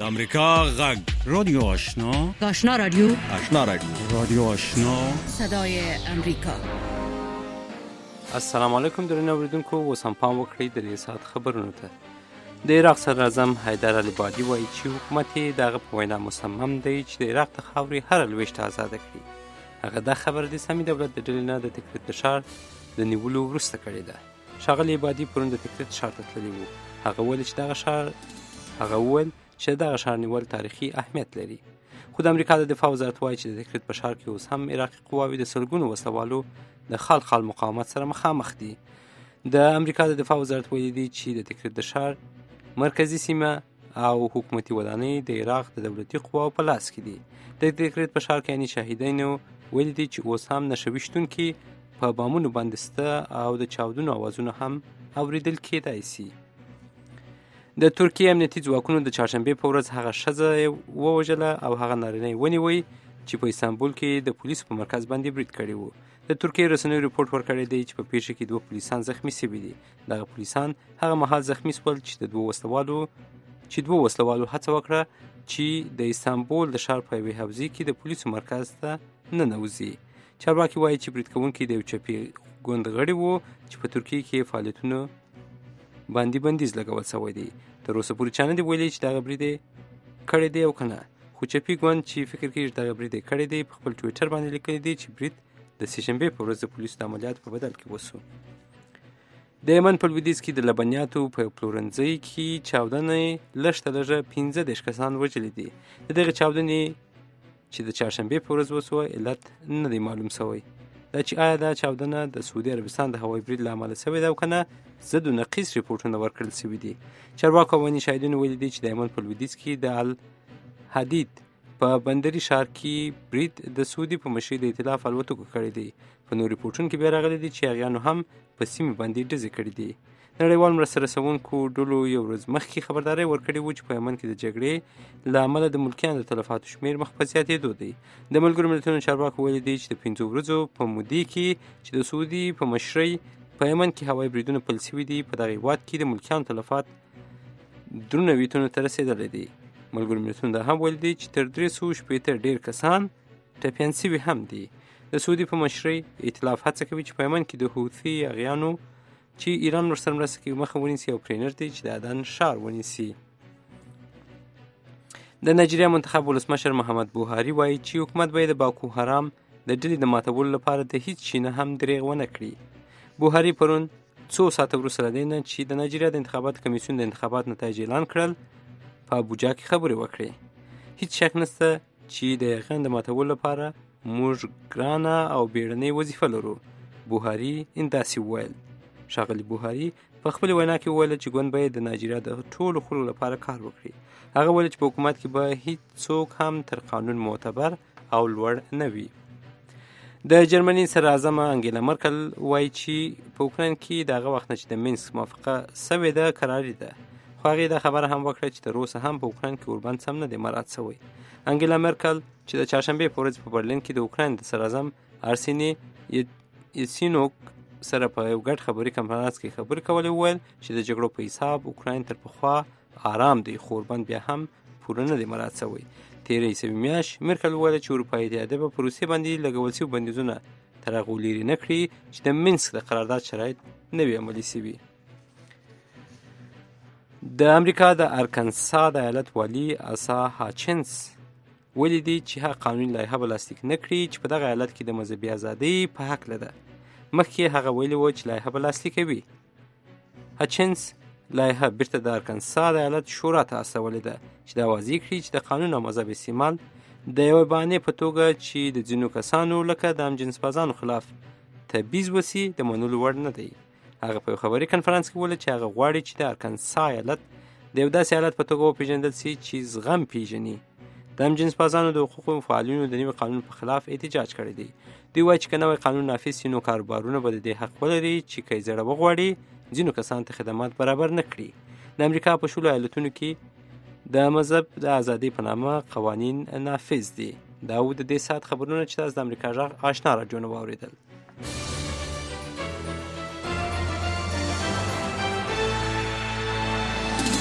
امریکا غږ رادیو آشنا آشنا رادیو رادیو آشنا صدای امریکا. السلام علیکم درنو اوریدونکو، اوس هم پام وکړئ د دې ساعت خبرونو ته. د عراق صدراعظم حیدر العبادي وایي چې حکومت یې د هغه په وینا مصمم دی چې د عراق د خاورې هره لویشت آزاده کړي. هغه دا خبره د اسلامي دولت د ډلې نه د تکریت د ښار د نیولو وروسته کړې ده. ښاغلي عبادي پرون د تکریت ښار ته تللی و. هغه ویل چې دغه ښار نیول تاریخي اهمیت لري. خو د امریکا د دفاع وزارت وایي چې د تکریت په ښار کې اوس هم عراقي قواوې د سلګونو وسلوالو د خال مقاومت سره مخامخ دي. د امریکا د دفاع وزارت ویلي دی چې د تکریت د ښار مرکزی سیمه او حکومتي ودانۍ د عراق د دولتي قواو په لاس کې دي. د تکریت په ښار کې یعنې شاهدینو ویلي دي چې اوس هم نښه ویشتونکي په بامونو باندې سته او د چاودنو اوازونه هم اوریدل کېدای شي. د ترکیې امنیتي ځواکونو د چهارشنبې په ورځ هغه ښځه ووژله او هغه نارینه یې ونیوی چې په استانبول کې د پولیسو په مرکز باندې برید کړی و. د ترکیې رسنیو رپورټ ورکړی دی چې په پیښه کې 2 پولیسان زخمی شوي دي. دغه پولیسان هغه مهال زخمی شول چې دوه وسلوالو هڅه وکړه چې د استانبول د ښار په یوې حوزې کې د پولیسو مرکز ته ننوځي. چارواکي وایي چې برید کوونکي د یو چپي ګوند غړي وو چې په ترکیې کې فعالیتونو باندې بندیز لګول شوی دی. تر اوسه پورې چا نه دی ویلي چې دغه برید کړی دی او که نه، خو چپي ګوند چې فکر کوي چې دغه برید کړی دی په خپل ټویټر باندې لیکلی دی چې برید د سهشنبې په ورځ د پولیسو د عملیاتو په بدل کې وسو. د یمن په لویدیځ کې د لبنیاتو په پلورنځي کې چاودنې لږ تر لږه 15 کسان وژلي دي. د دغې چاودنې چې د چهارشنبې په ورځ وسوه علت نه دی معلوم شوی. دا چې آیا دا چاودنه د سعودي عربستان د هوایي برید له امله شوې ده او که نه، ضد و نقیض ریپورټونه ورکړل شوي دي. چارواکو او شاهدینو ویلي دي چې د یمن په لویدیځ کې د الحدید په بندري ښار کې برید د سعودي په مشرۍ د ائتلاف الوتکو کړی دی. په نور ریپورټونو کې بیا راغلی دی چې هغیانو هم په سیمې باندې ډزې کړي دي. نړیوال مرسته رسونکو ډلو یو ورځ مخکې خبرداری ورکړې و چې په یمن کې د جګړې له امله د ملکیانو د تلفاتو شمېر مخ په زیاتېدو دی. د ملګرو ملتونو چارواکو ویلي دی چې د 5 ورځو په مودې کې چې د سعودي په مشرۍ په یمن کې هوایي بریدونه پیل شوي دي، په دغه هېواد کې د ملکیانو تلفات 93 ته رسېدلی دی. ملګرو ملتونو دا هم ویلي دی چې تر 360 ډېر کسان ټپیان شوي هم دي. د سعودي په مشرۍ ائتلاف هڅه کوي چې په یمن کې د حوثي اغیانو چې ایران ورسره مرسته کوي مخه ونیسي او پرې نږدې چې د عدن ښار ونیسي. د نایجیریا منتخب ولسمشر محمد بوهاري وایي چې حکومت باید د باکو حرام د ډلې د ماتولو لپاره د هیڅ شي نه هم دریغ ونه کړي. بوهاري پرون 2 ساعته وروسته له دې نه چې د نایجیریا د انتخاباتو کمیسیون د انتخاباتو نتایج اعلان کړل په ابوجا کې خبرې وکړې. هیڅ شک نشته چې د هغې د ماتولو لپاره موږ ګرانه او بیړنۍ وظیفه لرو. بوهاري داسې وویل. ښاغلي بوهاري په خپلې وینا کې وویل چې ګوند باید د نایجیریا د ټولو خلکو لپاره کار وکړي. هغه ویل چې په حکومت کې به هیڅ څوک هم تر قانون معتبر او لوړ نه وي. د جرمني صدراعظمه انګیلا مرکل وایي چې په اوکراین کې د هغه وخت نه چې د مینسک موافقه شوې ده کراري ده، خو هغې دا خبره هم وکړه چې تر اوسه هم په اوکراین کې اوربند سم نه دی مراعات شوی. انګیلا مرکل چې د چهارشنبې په ورځ په برلین کې د اوکراین د صدراعظم ارسیني یتسینوک سره په یو ګډ خبري کنفرانس کې خبرې کولې وویل چې د جګړو په حساب اوکراین تر پخوا آرام دی، خو اوربند بیا هم پوره نه دی مراعات شوی. تېره عیسوي میاشت مرکل وویل چې اروپایي اتحادیه به په روسیې باندې لګول شوي بندیزونه تر هغو لرې نه کړي چې د مینسک د قرارداد شرایط نه وي عملي شوي. د امریکا د ارکنسا د ایالت والي اسا هاچنس ویلي دی چې هغه قانوني لایحه به لاسلیک نه کړي چې په دغه ایالت کې د مذهبي ازادۍ په هکله ده. مخکې هغه ویلي و چې لایحه به لاسلیکوي. هاچنس لایحه بیرته د ارکنسا د ایالت شورا ته استولې ده چې دا واضح کړي چې د قانون او مذهب استعمال د یوې بهانې په توګه چې د ځینو کسانو لکه د همجنس بازانو خلاف تبعیض وسي د منلو وړ نه دی. هغه په یو خبري کنفرانس کې وویل چې هغه غواړي چې د ارکنسا ایالت د یو داسې ایالت په توګه وپېژندل شي چې زغم پېژني. د همجنس بازانو د حقوقو فعالینو د نوي قانون په خلاف احتجاج کړی دی. دوی وایي چې که نوی قانون نافذ شي نو کاروبارونه به د دې حق ولري چې که یې زړه وغواړي ځینو کسانو ته خدمات برابر نه کړي. د امریکا په 16 ایالتونو کې د مذهب د ازادۍ په نامه قوانین نافذ دي. دا و د دې ساعت خبرونه چې تاسو د امریکا غږ آشنا راډیو نه واورېدل.